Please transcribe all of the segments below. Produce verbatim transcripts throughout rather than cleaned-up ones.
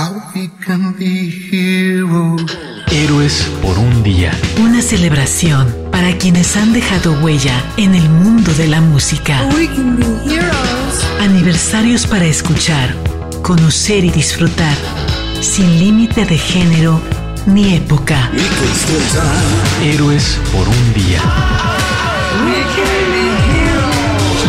we can be heroes. Héroes por un día. Una celebración para quienes han dejado huella en el mundo de la música. We can be heroes. Aniversarios para escuchar, conocer y disfrutar, sin límite de género ni época. Héroes por un día. We can be heroes.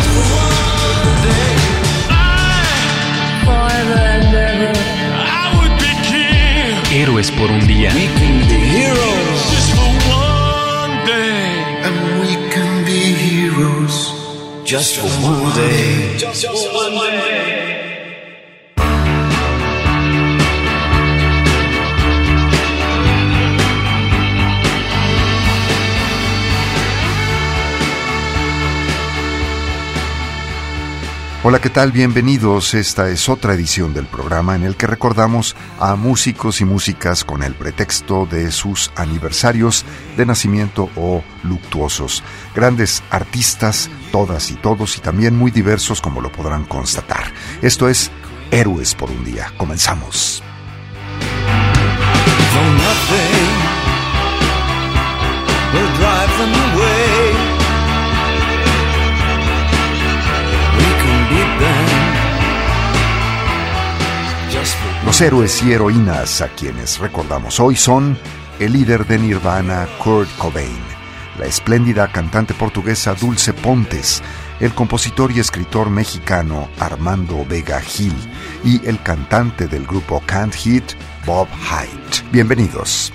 Héroes por un día. We can be heroes. Just for one day. And we can be heroes. Just for one day. Just for one day. Hola, ¿qué tal? Bienvenidos. Esta es otra edición del programa en el que recordamos a músicos y músicas con el pretexto de sus aniversarios de nacimiento o luctuosos. Grandes artistas, todas y todos, y también muy diversos, como lo podrán constatar. Esto es Héroes por un día. Comenzamos. Los héroes y heroínas a quienes recordamos hoy son el líder de Nirvana, Kurt Cobain, la espléndida cantante portuguesa Dulce Pontes, el compositor y escritor mexicano Armando Vega Gil y el cantante del grupo Canned Heat, Bob Hyde. Bienvenidos.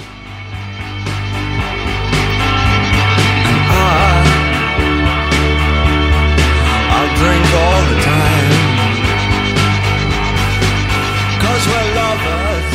I'll drink all the time. We're lovers.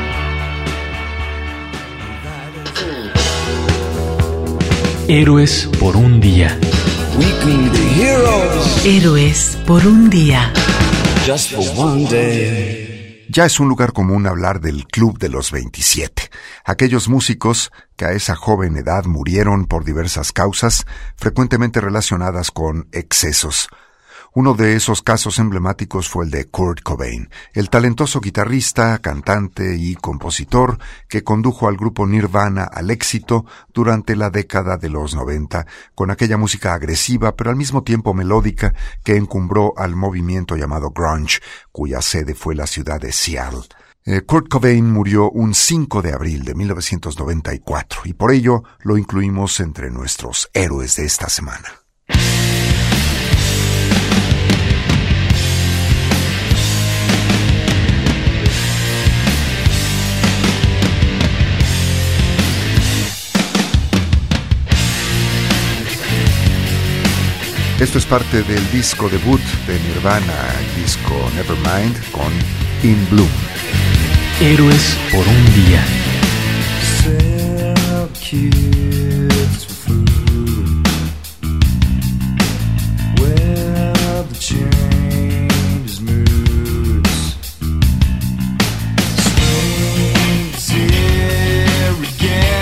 Héroes por un día. We can be heroes. Héroes por un día. Just for one day. Ya es un lugar común hablar del Club de los veintisiete, aquellos músicos que a esa joven edad murieron por diversas causas, frecuentemente relacionadas con excesos. Uno de esos casos emblemáticos fue el de Kurt Cobain, el talentoso guitarrista, cantante y compositor que condujo al grupo Nirvana al éxito durante la década de los noventa, con aquella música agresiva pero al mismo tiempo melódica que encumbró al movimiento llamado grunge, cuya sede fue la ciudad de Seattle. Eh, Kurt Cobain murió un cinco de abril de mil novecientos noventa y cuatro y por ello lo incluimos entre nuestros héroes de esta semana. Esto es parte del disco debut de Nirvana, el disco Nevermind con In Bloom. Héroes por un día. Sell kids for food. Well, the change moods. Spring's here again.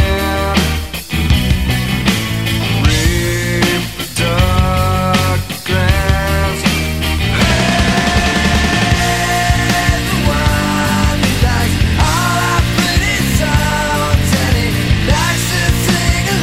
All I pretty sounds and he likes to sing along.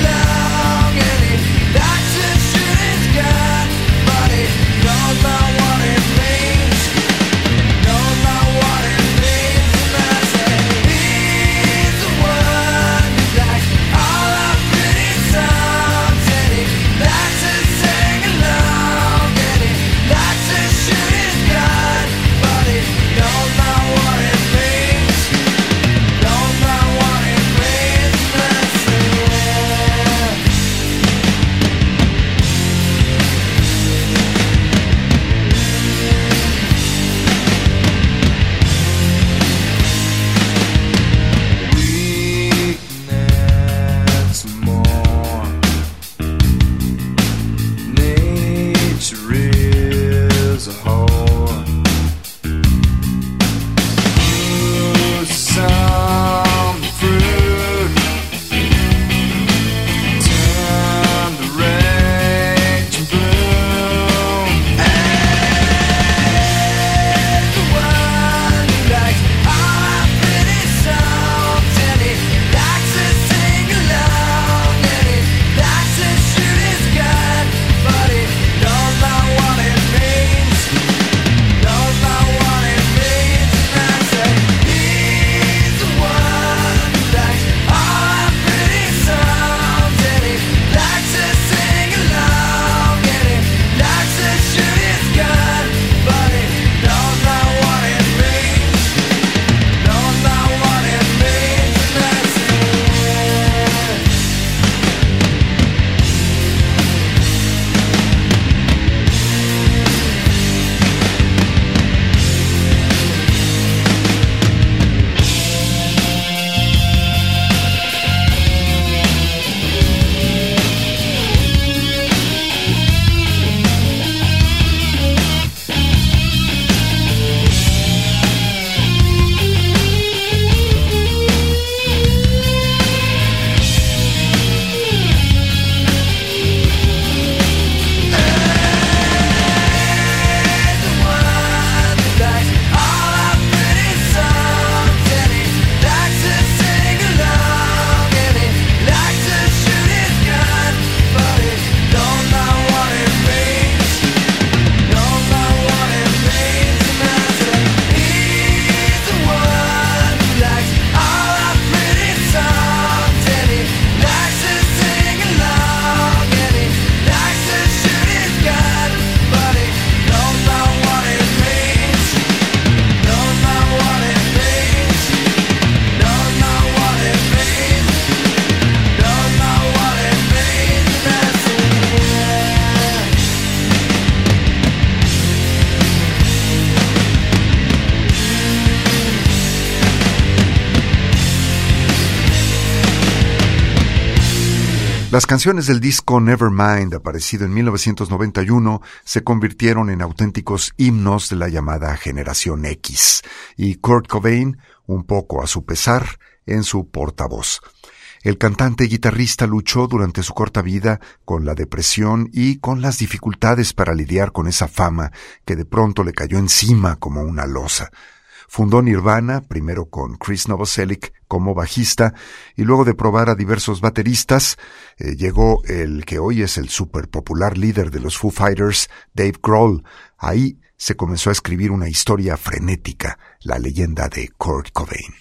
Las canciones del disco Nevermind, aparecido en mil novecientos noventa y uno, se convirtieron en auténticos himnos de la llamada Generación X, y Kurt Cobain, un poco a su pesar, en su portavoz. El cantante y guitarrista luchó durante su corta vida con la depresión y con las dificultades para lidiar con esa fama que de pronto le cayó encima como una losa. Fundó Nirvana, primero con Chris Novoselic como bajista, y luego de probar a diversos bateristas, eh, llegó el que hoy es el súper popular líder de los Foo Fighters, Dave Grohl. Ahí se comenzó a escribir una historia frenética, la leyenda de Kurt Cobain.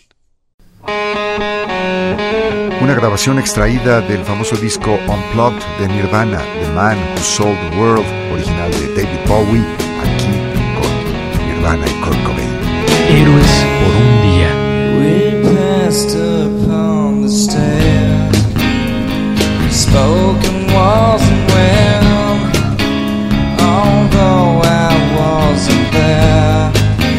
Una grabación extraída del famoso disco Unplugged de Nirvana, The Man Who Sold the World, original de David Bowie, aquí con Nirvana y Kurt Cobain. Héroes por un día. We passed upon the stair, spoken wasn't well, although I wasn't there.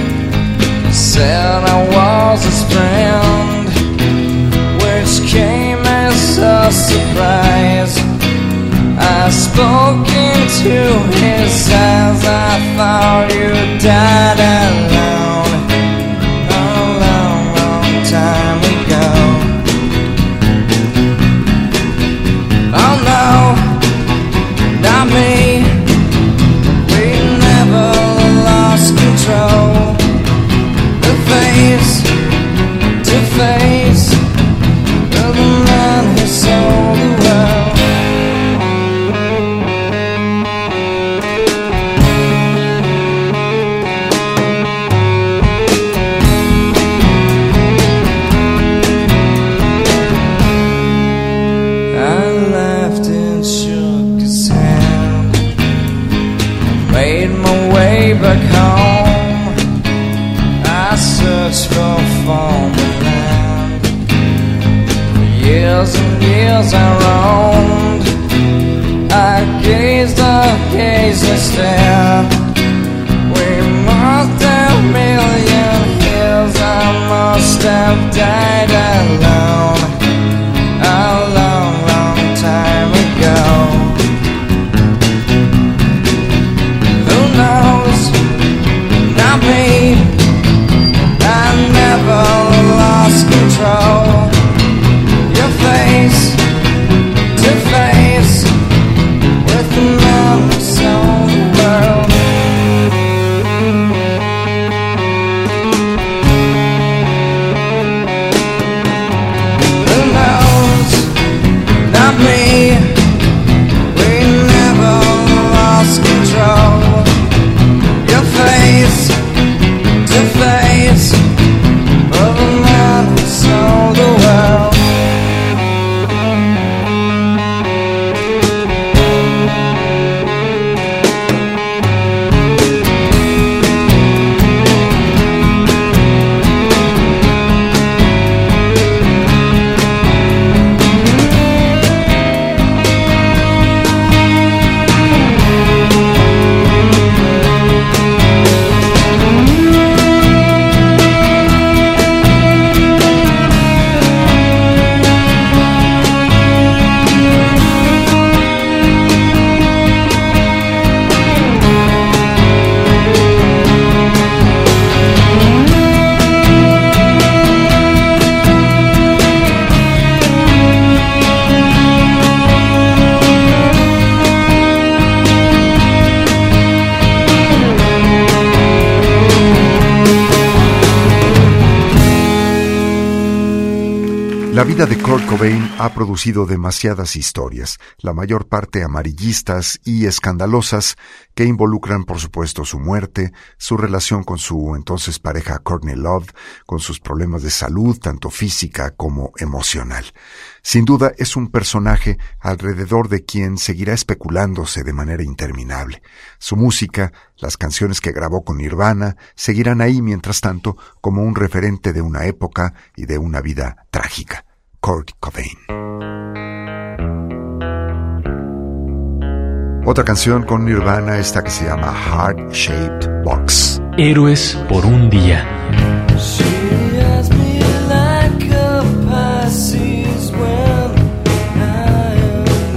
Said I was his friend, which came as a surprise. I spoke into his eyes, I thought you died alone a long, long time ago. Oh no, not me, we never lost control. The face to face of the man who sold the world. Back home, I searched for former land. For years and years I roamed, I gazed, I gazed and stared. We must have million years, I must have died alone a long, long time ago. Who knows? Not me, I never lost control. Your face to face with the man who sold the world. Who knows? Not me, we never lost control. Your face to face of a man who sold the world. La vida de Kurt Cobain ha producido demasiadas historias, la mayor parte amarillistas y escandalosas, que involucran por supuesto su muerte, su relación con su entonces pareja Courtney Love, con sus problemas de salud, tanto física como emocional. Sin duda es un personaje alrededor de quien seguirá especulándose de manera interminable. Su música, las canciones que grabó con Nirvana, seguirán ahí mientras tanto como un referente de una época y de una vida trágica. Kurt Cobain. Otra canción con Nirvana, esta que se llama Heart Shaped Box. Héroes por un día. Like a Pisces when I am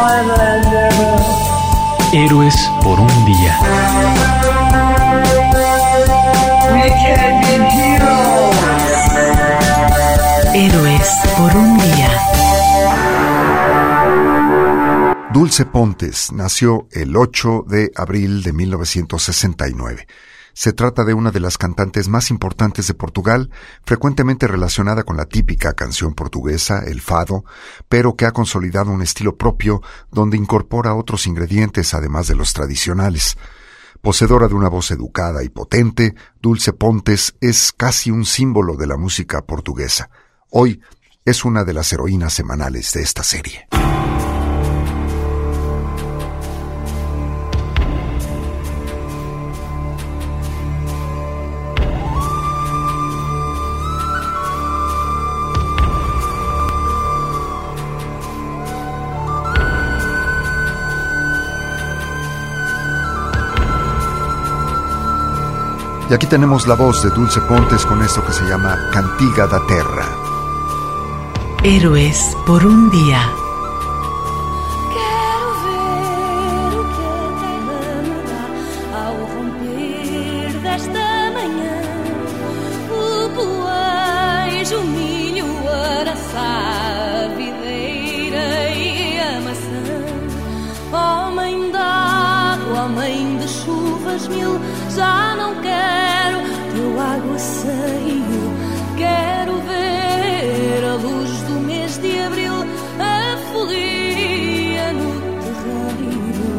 Héroes por un día. Héroes por un día. Dulce Pontes nació el ocho de abril de mil novecientos sesenta y nueve. Se trata de una de las cantantes más importantes de Portugal, frecuentemente relacionada con la típica canción portuguesa, el fado, pero que ha consolidado un estilo propio donde incorpora otros ingredientes además de los tradicionales. Poseedora de una voz educada y potente, Dulce Pontes es casi un símbolo de la música portuguesa. Hoy es una de las heroínas semanales de esta serie. Y aquí tenemos la voz de Dulce Pontes con esto que se llama Cantiga da Terra. Héroes por un día. Quero ver o que a terra me dá ao romper desta manhã. O poejo, o milho, a araçá, a videira e a maçã. Ó mãe d'água, ó mãe de chuvas mil, já não quero teu aguaceiro. Quero ver a luz do mês de abril, a folia no terreiro.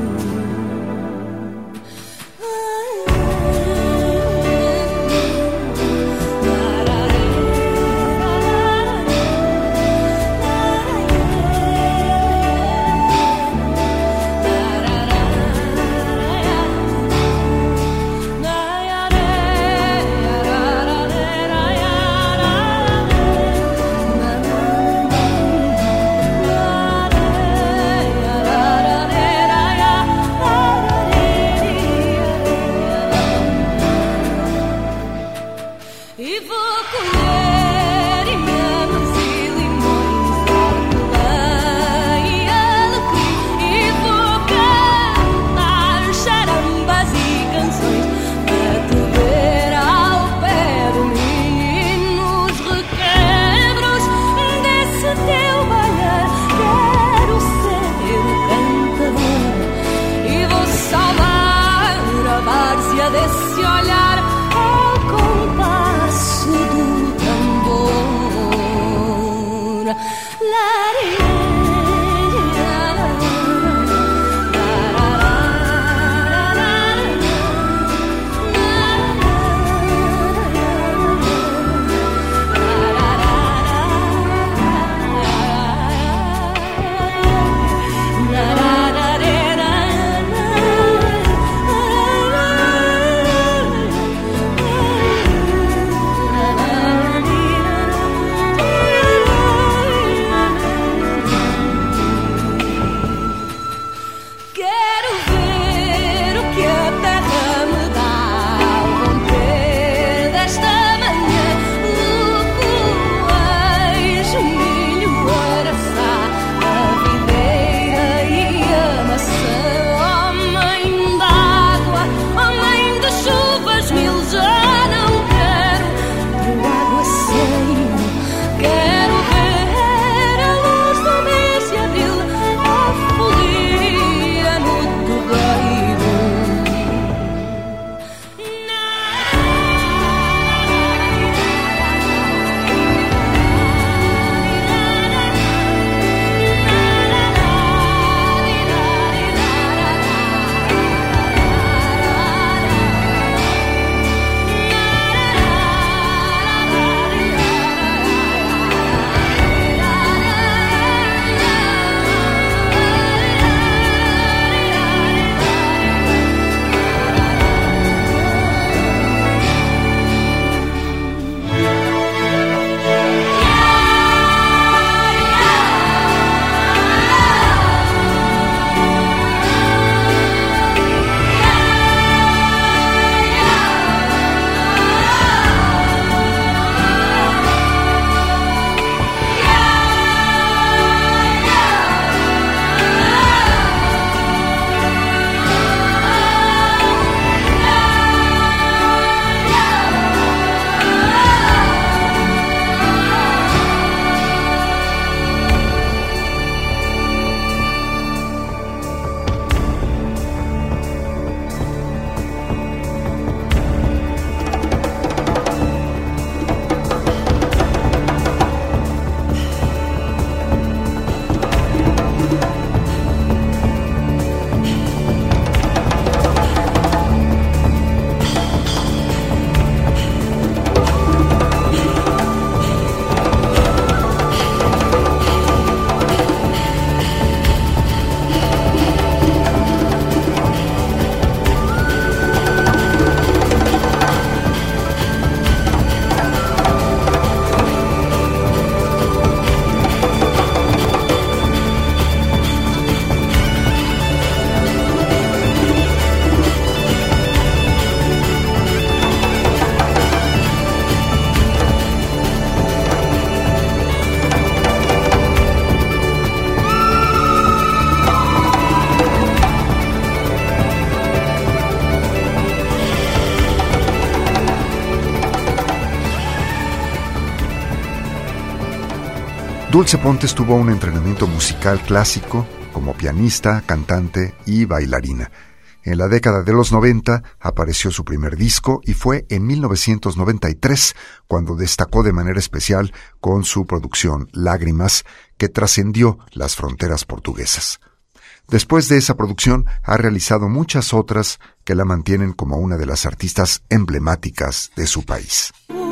Dulce Pontes tuvo un entrenamiento musical clásico como pianista, cantante y bailarina. En la década de los noventa apareció su primer disco y fue en mil novecientos noventa y tres cuando destacó de manera especial con su producción Lágrimas, que trascendió las fronteras portuguesas. Después de esa producción ha realizado muchas otras que la mantienen como una de las artistas emblemáticas de su país.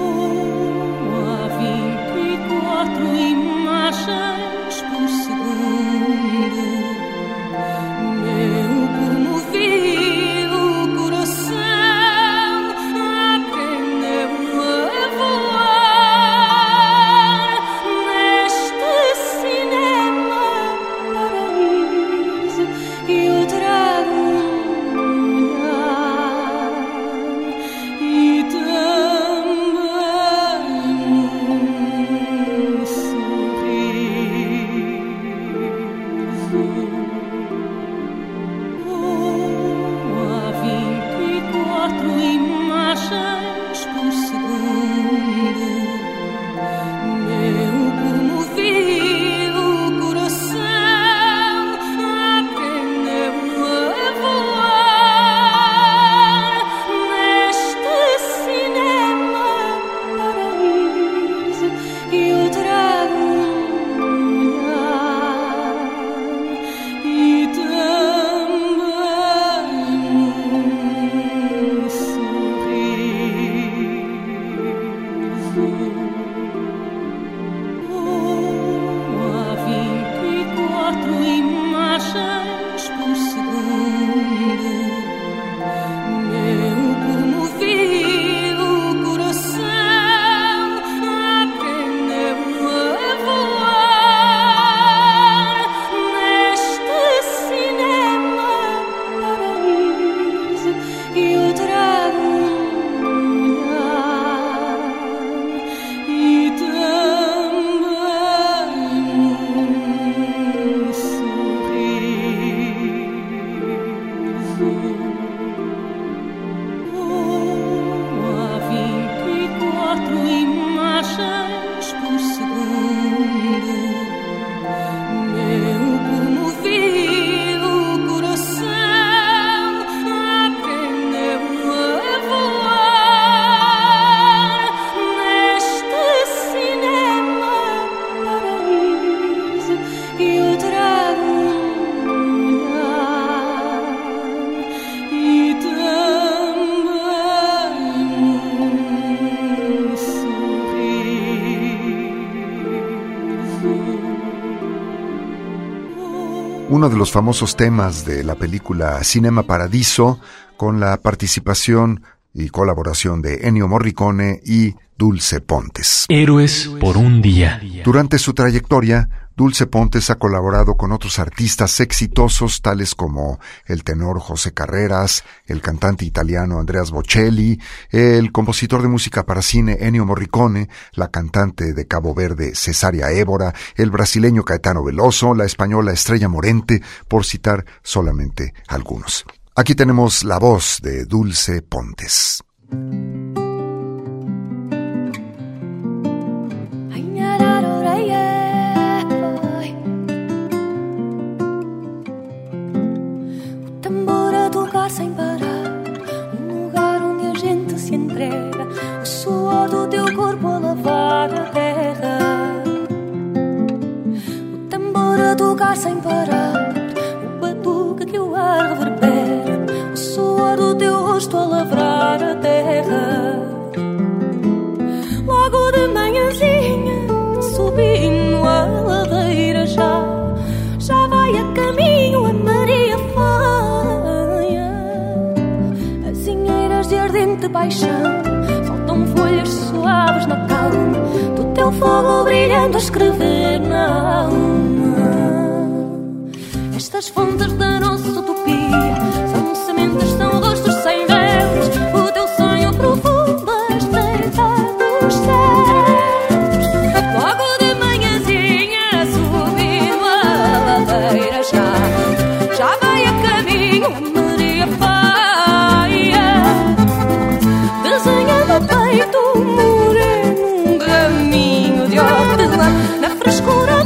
Uno de los famosos temas de la película Cinema Paradiso, con la participación y colaboración de Ennio Morricone y Dulce Pontes. Héroes por un día. Durante su trayectoria, Dulce Pontes ha colaborado con otros artistas exitosos tales como el tenor José Carreras, el cantante italiano Andrea Bocelli, el compositor de música para cine Ennio Morricone, la cantante de Cabo Verde Cesárea Évora, el brasileño Caetano Veloso, la española Estrella Morente, por citar solamente algunos. Aquí tenemos la voz de Dulce Pontes. Sem parar, um lugar onde a gente se entrega, o suor do teu corpo a lavar a terra. O tambor a tocar sem parar, o batuque que o ar reverbera, o suor do teu rosto a lavrar a terra. Logo de manhãzinha, subindo a ladeira já, já vai a caminho a Maria Flor. De ardente paixão, faltam folhas suaves na calma do teu fogo brilhando a escrever na alma. Estas fontes da nossa utopia são sementes, são rostos sem véus, o teu sonho profundo a estreitar dos céus. Logo de manhãzinha subindo a ladeira já, já vai a caminho a Maria Faia, desenha no peito moreno um caminho de hortelã na frescura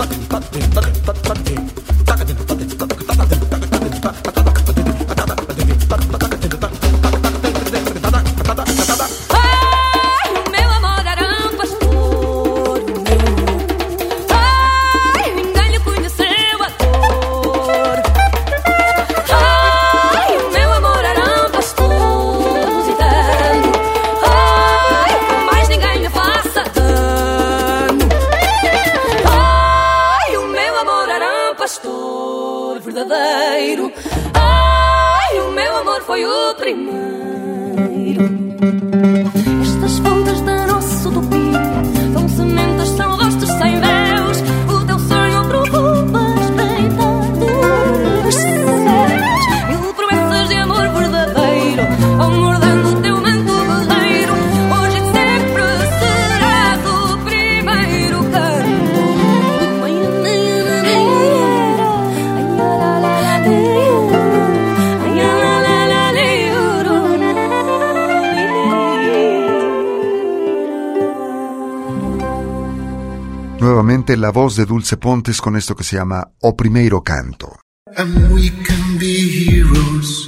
Nuevamente la voz de Dulce Pontes con esto que se llama O Primeiro Canto. And we can be heroes.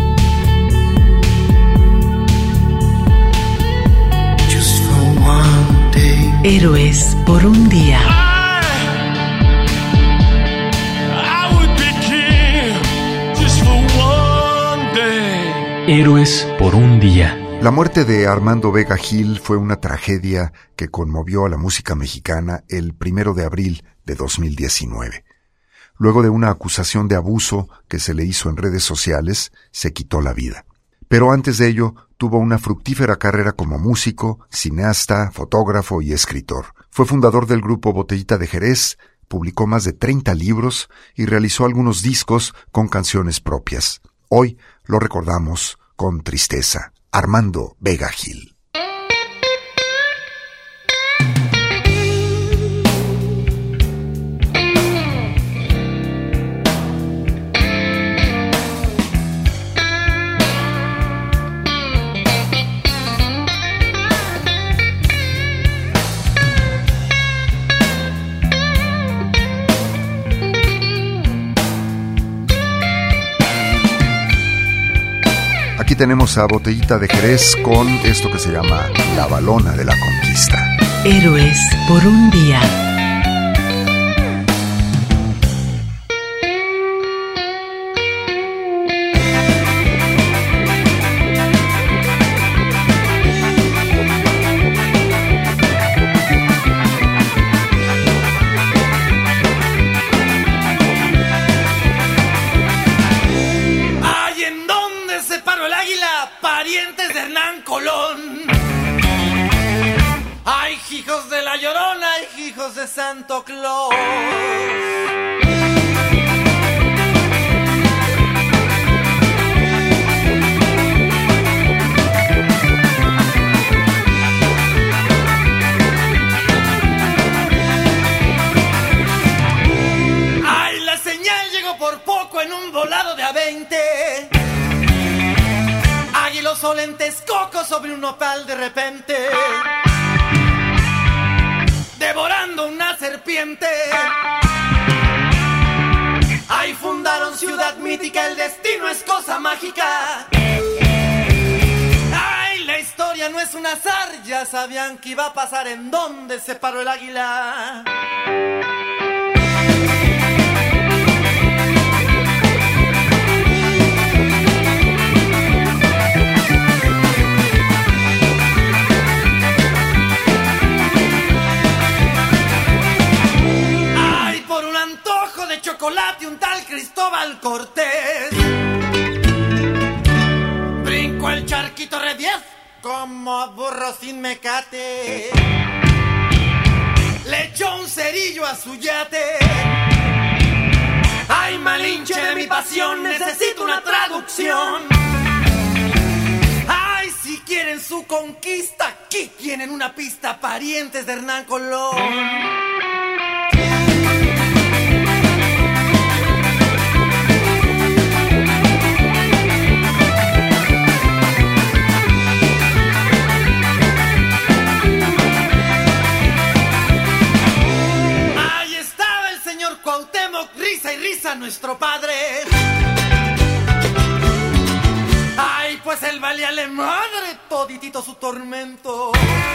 Just for one day. Héroes por un día. I would be king just for one day. Héroes por un día. La muerte de Armando Vega Gil fue una tragedia que conmovió a la música mexicana el primero de abril de dos mil diecinueve. Luego de una acusación de abuso que se le hizo en redes sociales, se quitó la vida. Pero antes de ello, tuvo una fructífera carrera como músico, cineasta, fotógrafo y escritor. Fue fundador del grupo Botellita de Jerez, publicó más de treinta libros y realizó algunos discos con canciones propias. Hoy lo recordamos con tristeza. Armando Vega Gil. Aquí tenemos a Botellita de Jerez con esto que se llama La Balona de la Conquista. Héroes por un día. Parientes de Hernán Colón. Ay, hijos de la Llorona, ay, hijos de Santo Claus. Ay, la señal llegó por poco en un volado de a veinte. Águilos solentes cocos sobre un nopal de repente, devorando una serpiente. Ahí fundaron ciudad mítica, el destino es cosa mágica. Ay, la historia no es un azar, ya sabían que iba a pasar en donde se paró el águila. Chocolate, un tal Cristóbal Cortés brincó el charquito re diez como burro sin mecate, le echó un cerillo a su yate. Ay, malinche de mi pasión, necesito una traducción. Ay, si quieren su conquista, aquí tienen una pista, parientes de Hernán Colón. nuestro padre. Ay, pues él valíale madre toditito su tormento.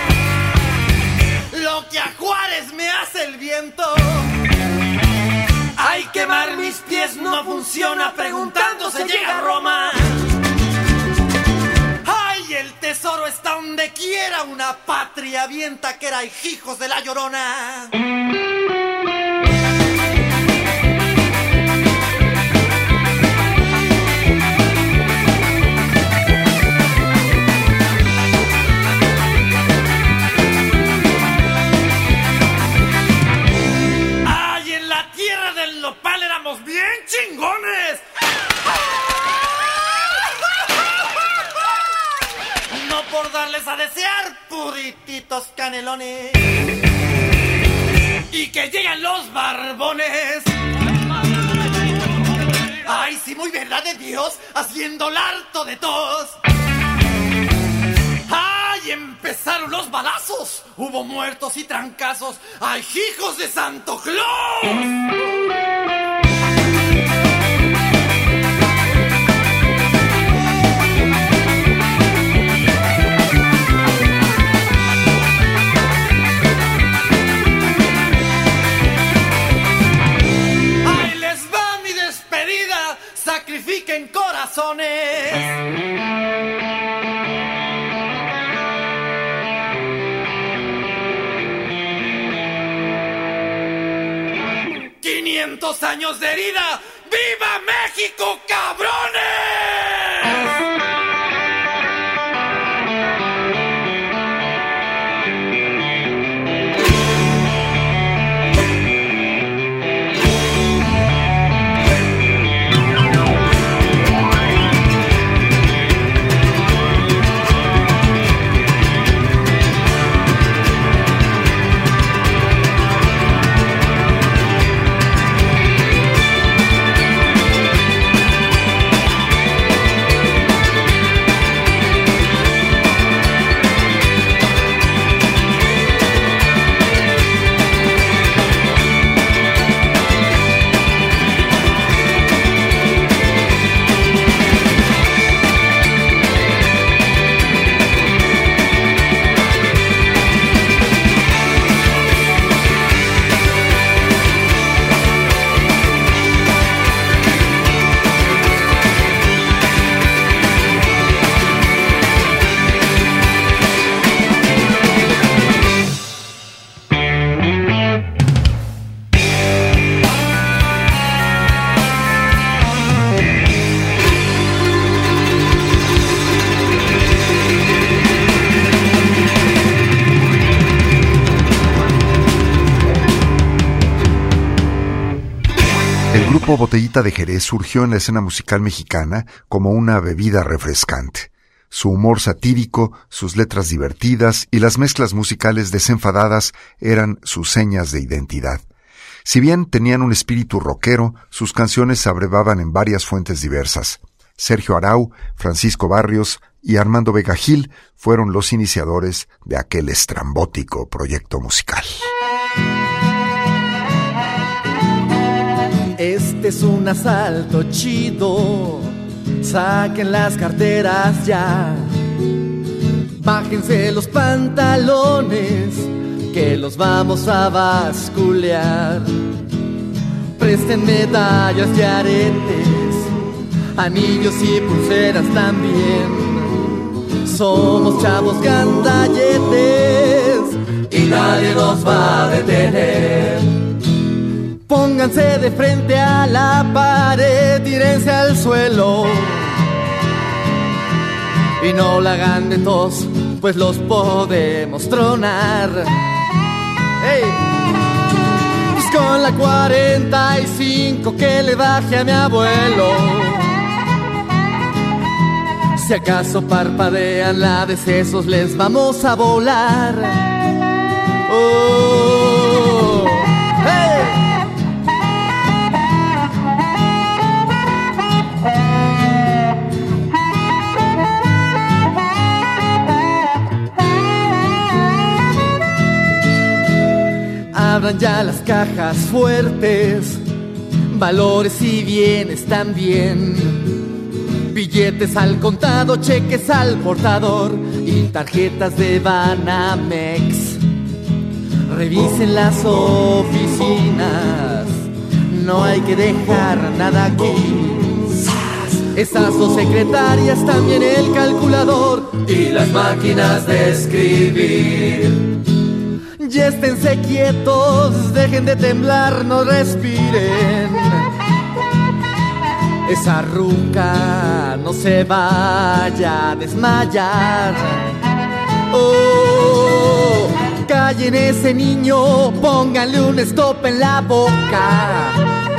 Lo que a Juárez me hace el viento. Ay, quemar mis pies no funciona, preguntando se llega a Roma. Ay, el tesoro está donde quiera, una patria bien taquera y hijos de la Llorona. Bien chingones. No por darles a desear purititos canelones. Y que lleguen los barbones. Ay, sí, muy verdad de Dios, haciendo el harto de tos. Ay, empezaron los balazos. Hubo muertos y trancazos. Ay, hijos de Santo Claus. Sacrifiquen corazones. quinientos años de herida. ¡Viva México, cabrones! Botellita de Jerez surgió en la escena musical mexicana como una bebida refrescante. Su humor satírico, sus letras divertidas y las mezclas musicales desenfadadas eran sus señas de identidad. Si bien tenían un espíritu rockero, sus canciones se abrevaban en varias fuentes diversas. Sergio Arau, Francisco Barrios y Armando Vega Gil fueron los iniciadores de aquel estrambótico proyecto musical. Este es un asalto chido, saquen las carteras ya, bájense los pantalones, que los vamos a basculear. Presten medallas y aretes, anillos y pulseras también. Somos chavos gandalletes y nadie nos va a detener. Pónganse de frente a la pared, tírense al suelo y no la hagan de tos, pues los podemos tronar. ¡Hey! Pues con la cuarenta y cinco que le baje a mi abuelo, si acaso parpadean la de sesos les vamos a volar. ¡Oh! ¡Hey! Abran ya las cajas fuertes, valores y bienes también. Billetes al contado, cheques al portador y tarjetas de Banamex. Revisen las oficinas, no hay que dejar nada aquí. Esas dos secretarias, también el calculador y las máquinas de escribir. Ya esténse quietos, dejen de temblar, no respiren. Esa ruca no se vaya a desmayar. Oh, callen ese niño, pónganle un stop en la boca.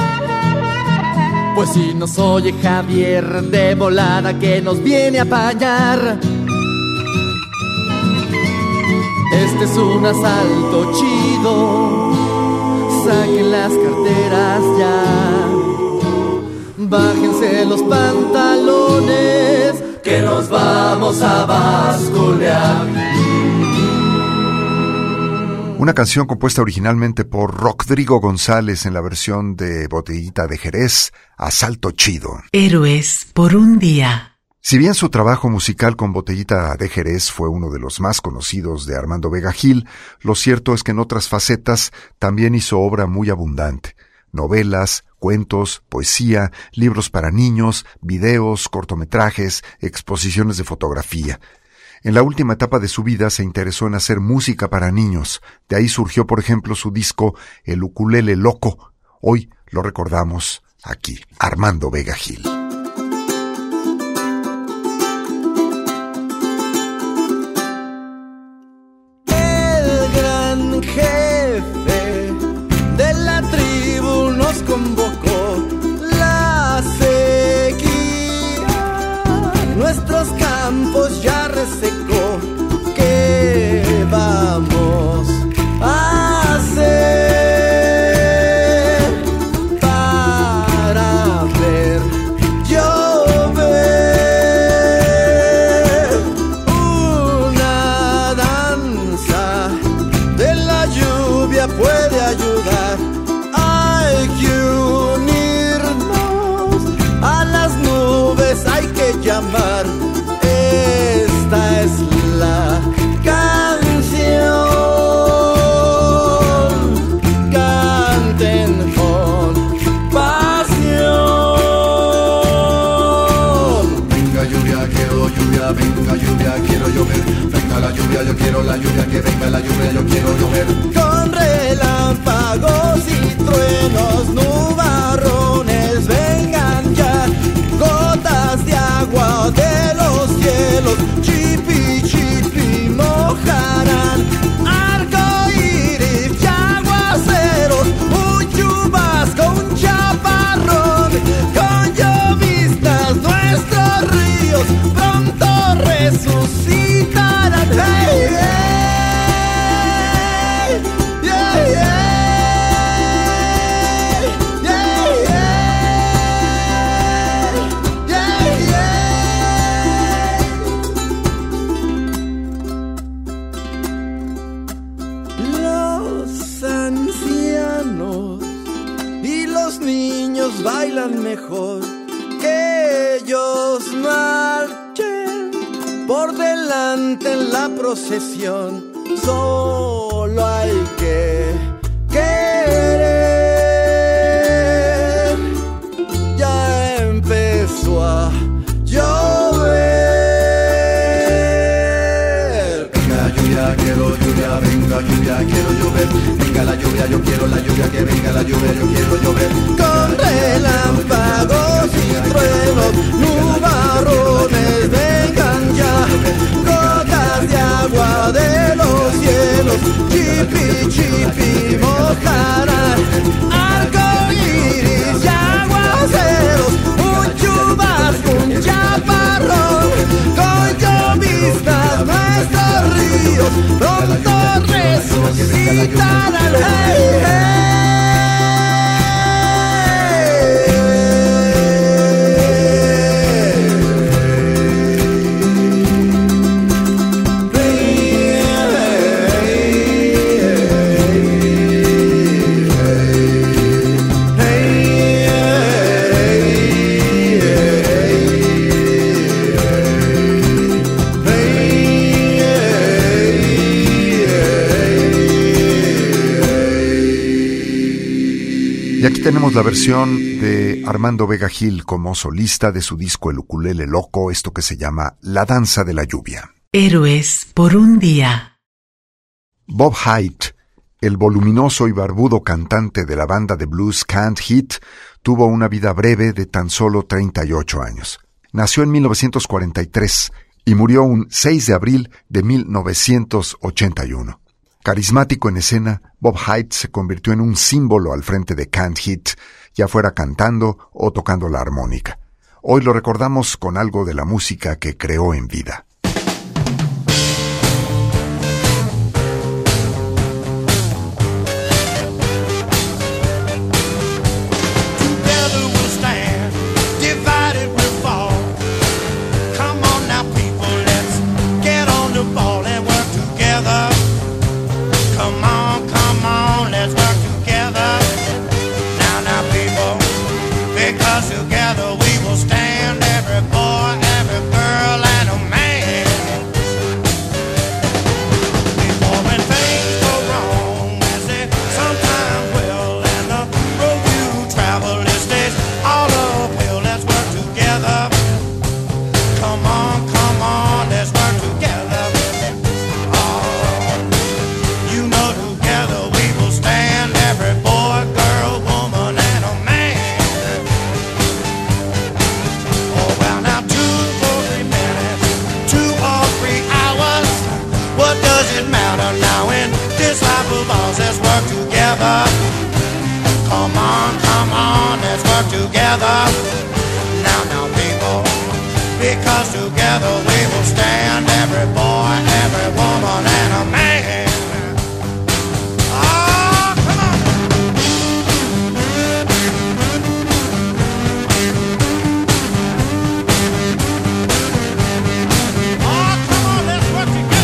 Pues si nos oye Javier de volada que nos viene a apañar. Este es un asalto chido, saquen las carteras ya. Bájense los pantalones, que nos vamos a basculear. Una canción compuesta originalmente por Rodrigo González en la versión de Botellita de Jerez, Asalto Chido. Héroes por un día. Si bien su trabajo musical con Botellita de Jerez fue uno de los más conocidos de Armando Vega Gil, lo cierto es que en otras facetas también hizo obra muy abundante. Novelas, cuentos, poesía, libros para niños, videos, cortometrajes, exposiciones de fotografía. En la última etapa de su vida se interesó en hacer música para niños. De ahí surgió, por ejemplo, su disco El Ukulele Loco. Hoy lo recordamos aquí, Armando Vega Gil. Jefe de la tribu nos convocó, la sequía nuestros campos ya resecó. ¿Qué vamos a hacer para ver llover? Una danza de la lluvia puede ayudar. Hay que unirnos a las nubes, hay que llamar. Esta es la canción. Canten con pasión. Venga lluvia, quiero lluvia, venga lluvia, quiero llover. Venga la lluvia, yo quiero la lluvia, que venga la lluvia, yo quiero llover. Con relámpagos y truenos, nubarrones, vengan ya. Gotas de agua de los cielos, chipi chipi mojarán. Arcoíris y aguaceros, un chubasco, un chaparrón. Con lloviznas nuestros ríos pronto resucitarán. Hey, hey, yeah, yeah. Bailan mejor que ellos, marchen por delante en la procesión. Solo hay que querer. Ya empezó a llover. Venga la lluvia, quiero lluvia, venga lluvia, quiero llover. Venga la lluvia, yo quiero la lluvia, que venga la lluvia, yo quiero llover. Con relámpagos y truenos, nubarrones, vengan ya. Gotas de agua de los cielos, chipi chipi mojarán. Arcoíris y aguaceros, un chubasco, un chaparrón. Con lloviznas nuestros ríos pronto resucitarán. Hey, hey. Hey, Y aquí tenemos la versión de Armando Vega Gil como solista de su disco El Ukulele Loco, esto que se llama La Danza de la Lluvia. Héroes por un día. Bob Haidt, el voluminoso y barbudo cantante de la banda de blues Canned Heat, tuvo una vida breve de tan solo treinta y ocho años. Nació en mil novecientos cuarenta y tres y murió un seis de abril de mil novecientos ochenta y uno. Carismático en escena, Bob Haidt se convirtió en un símbolo al frente de Canned Heat, ya fuera cantando o tocando la armónica. Hoy lo recordamos con algo de la música que creó en vida. Together we will stand, every boy, every girl, and a man. Before when things go wrong, as they sometimes will, and the road you travel is this all uphill. Let's work together. Come on, come on, let's work together. Oh, you know together we will stand, every boy, girl, woman, and a man. Let's work together. Come on, come on, let's work together. Now, now, people, because together we will stand, every boy, every woman, and a man. Oh, come on. Oh, come on, let's work together.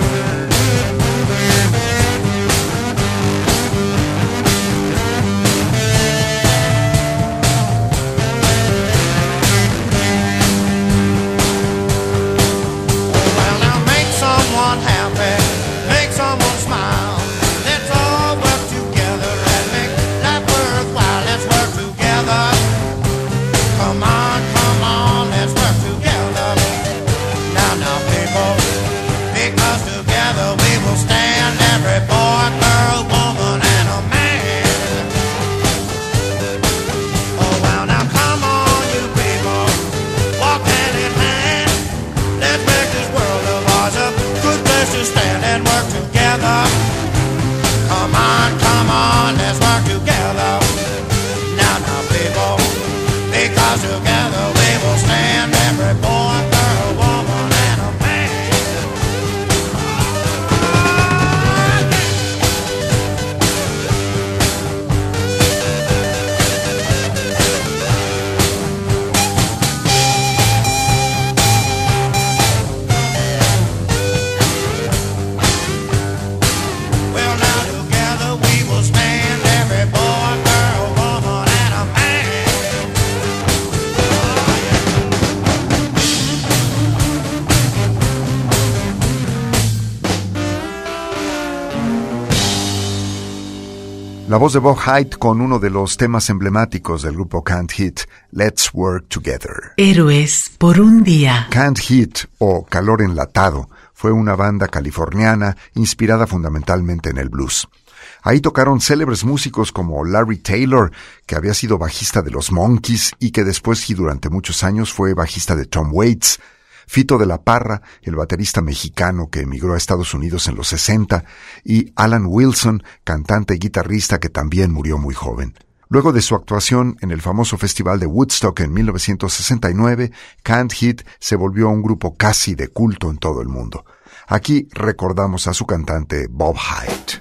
La voz de Bob Haidt con uno de los temas emblemáticos del grupo Canned Heat, Let's Work Together. Héroes por un día. Canned Heat, o Calor Enlatado, fue una banda californiana inspirada fundamentalmente en el blues. Ahí tocaron célebres músicos como Larry Taylor, que había sido bajista de los Monkees y que después y durante muchos años fue bajista de Tom Waits, Fito de la Parra, el baterista mexicano que emigró a Estados Unidos en los sesenta, y Alan Wilson, cantante y guitarrista que también murió muy joven. Luego de su actuación en el famoso festival de Woodstock en mil novecientos sesenta y nueve, Canned Heat se volvió un grupo casi de culto en todo el mundo. Aquí recordamos a su cantante Bob Haidt.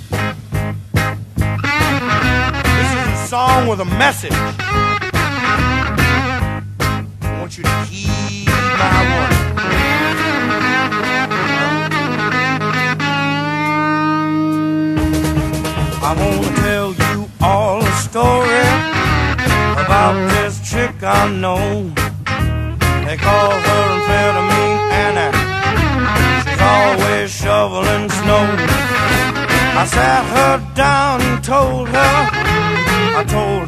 This is a song with a message. I want you to heed my word. I want to tell you all a story about this chick I know. They call her Amphetamine Anna. She's always shoveling snow. I sat her down and told her, I told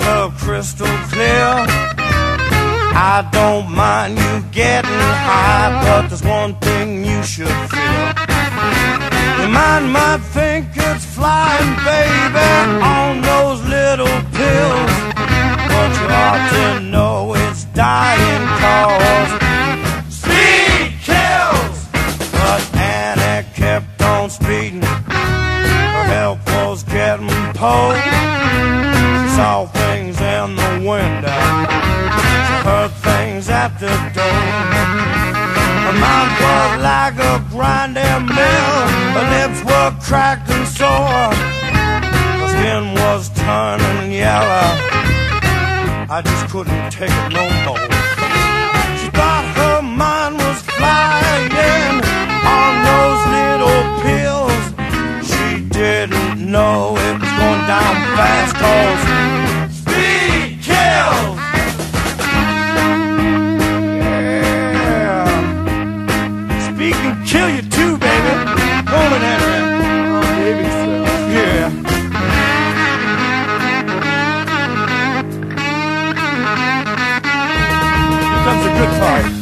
crystal clear. I don't mind you getting high, but there's one thing you should feel. Your mind might think it's flying, baby, on those little pills, but you ought to know it's dying, cause speed kills. But Annie kept on speeding, her help was getting pulled. She saw things in the window, heard things at the door. Her mind was like a grinding mill, her lips were cracked and sore, her skin was turning yellow. I just couldn't take it no more. She thought her mind was flying on those little pills. She didn't know it was going down fast, cause speed kills. Kill you too, baby. Hold it, Andrew. Maybe so. Yeah. Here comes a good part.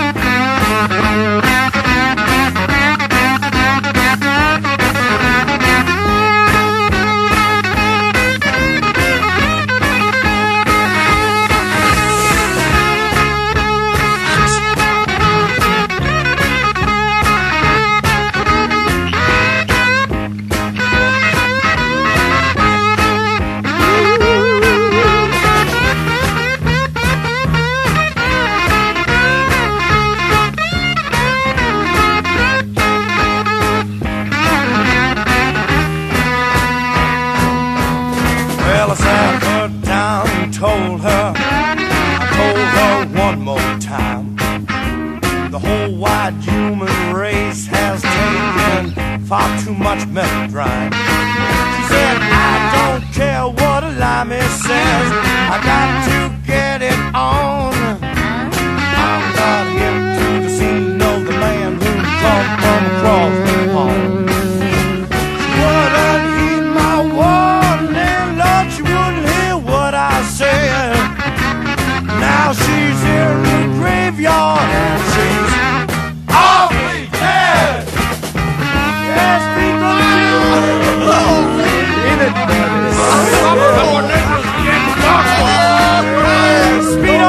Told her, I told her one more time, the whole wide human race has taken far too much melodrama. She said, I don't care what a limey says, I got to get it on. I'm not hip to the scene of the man who come from across the pond. She wouldn't heed my warning, Lord, she wouldn't hear what I said. Now she's in the graveyard and she's awfully dead. Yes, people do. In it, speed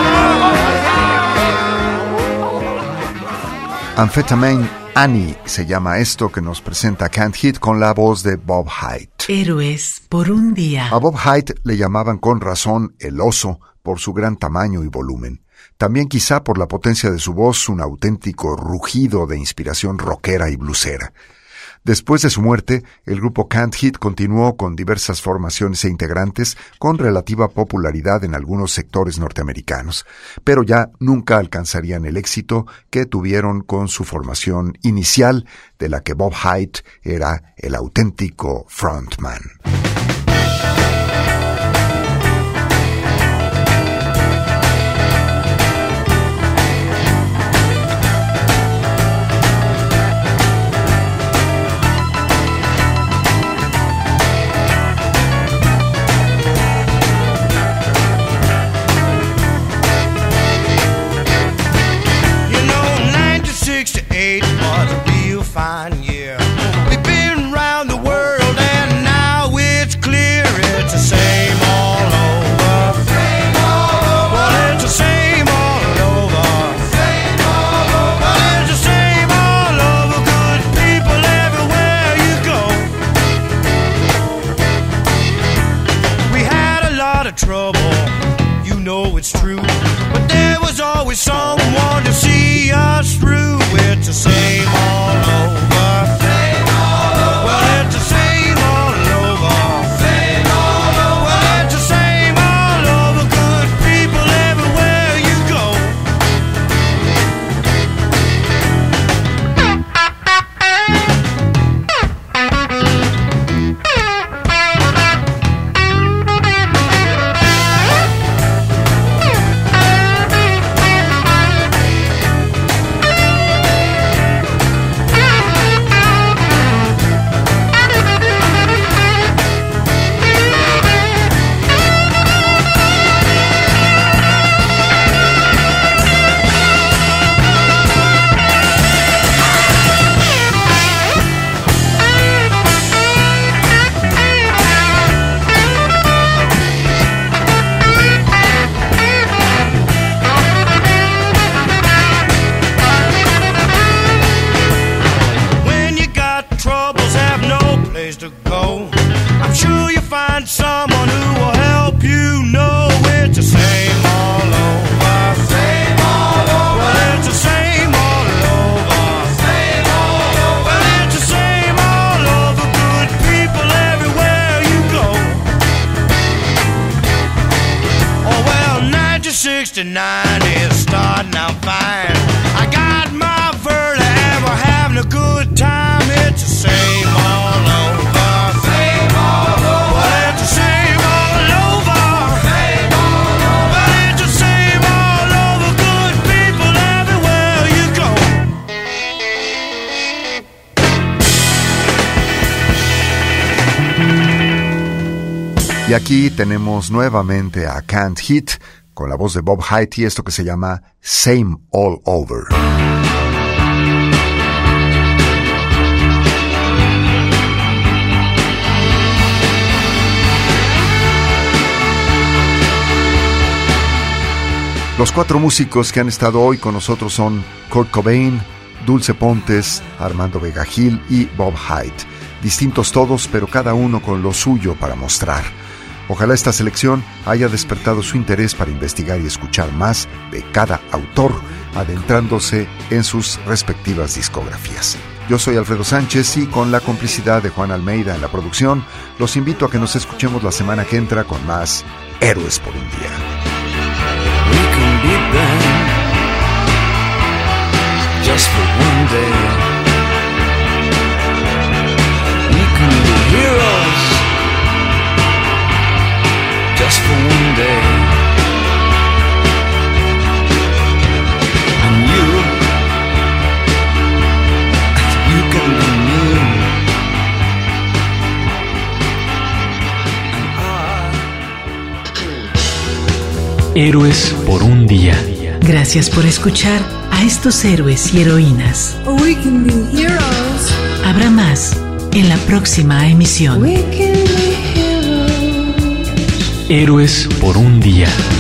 on. Amphetamine Annie se llama esto que nos presenta Can't Hit con la voz de Bob Haidt. Héroes por un día. A Bob Haidt le llamaban con razón el oso por su gran tamaño y volumen. También quizá por la potencia de su voz, un auténtico rugido de inspiración rockera y bluesera. Después de su muerte, el grupo Can't Hit continuó con diversas formaciones e integrantes con relativa popularidad en algunos sectores norteamericanos, pero ya nunca alcanzarían el éxito que tuvieron con su formación inicial, de la que Bob Haidt era el auténtico frontman. sixty-eight was a real fine year. We've been around the world and now it's clear it's the same all over. Same all over. Well, it's the same all over. Same all over. Well, it's the same all over. Good people everywhere you go. We had a lot of trouble, you know it's true, but there was always someone to see us through. It's the same all over. Same all over. Well, it's the same all over. Same all over. Well, it's the same all over. Good people everywhere you go. sixty-nine is starting out fine. I got my Verla and we're having a good time. It's the same all over. Same all over. Well, it's the same all over. Same all over. But it's the same all over. Good people everywhere you go. Y aquí tenemos nuevamente a Canned Heat con la voz de Bob Haidt y esto que se llama Same All Over. Los cuatro músicos que han estado hoy con nosotros son Kurt Cobain, Dulce Pontes, Armando Vega Gil y Bob Haidt. Distintos todos, pero cada uno con lo suyo para mostrar. Ojalá esta selección haya despertado su interés para investigar y escuchar más de cada autor, adentrándose en sus respectivas discografías. Yo soy Alfredo Sánchez y con la complicidad de Juan Almeida en la producción, los invito a que nos escuchemos la semana que entra con más Héroes por un Día. We can be them just for one day. We can be heroes just for one day. And you, you can be me. And I. Héroes por un día. Gracias por escuchar a estos héroes y heroínas. We can be heroes. Habrá más en la próxima emisión. We can be heroes. Héroes por un día.